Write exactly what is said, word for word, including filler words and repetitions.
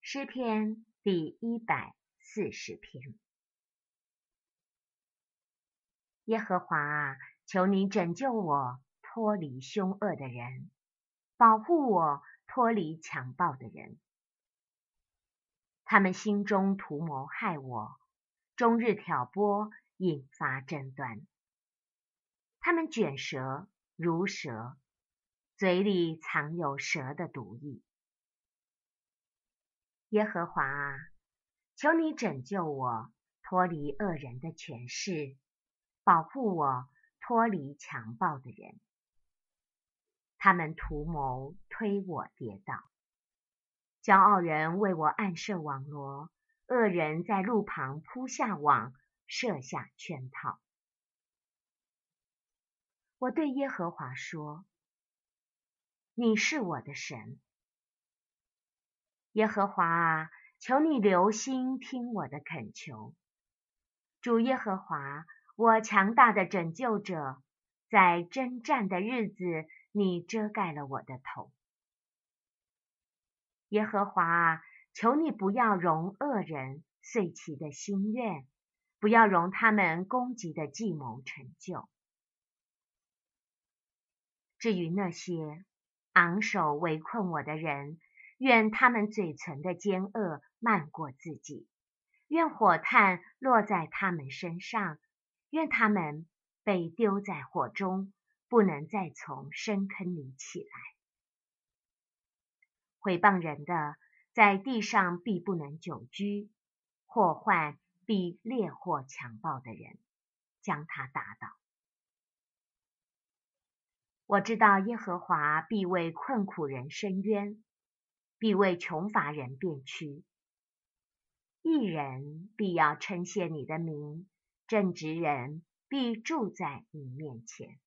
诗篇第一百四十篇。耶和华啊，求你拯救我，脱离凶恶的人，保护我，脱离强暴的人。他们心中图谋害我，终日挑拨，引发争端。他们卷舌如蛇，嘴里藏有蛇的毒液。耶和华啊，求你拯救我，脱离恶人的权势，保护我，脱离强暴的人。他们图谋推我跌倒，骄傲人为我暗设网罗，恶人在路旁铺下网，设下圈套。我对耶和华说：你是我的神。耶和华啊，求你留心听我的恳求。主耶和华，我强大的拯救者，在征战的日子，你遮盖了我的头。耶和华啊，求你不要容恶人遂其的心愿，不要容他们攻击的计谋成就。至于那些昂首围困我的人，愿他们嘴唇的奸恶漫过自己，愿火炭落在他们身上，愿他们被丢在火中，不能再从深坑里起来。毁谤人的，在地上必不能久居，祸患必猎获强暴的人，将他打倒。我知道耶和华必为困苦人伸冤，必为穷乏人辩屈。义人必要称谢你的名，正直人必住在你面前。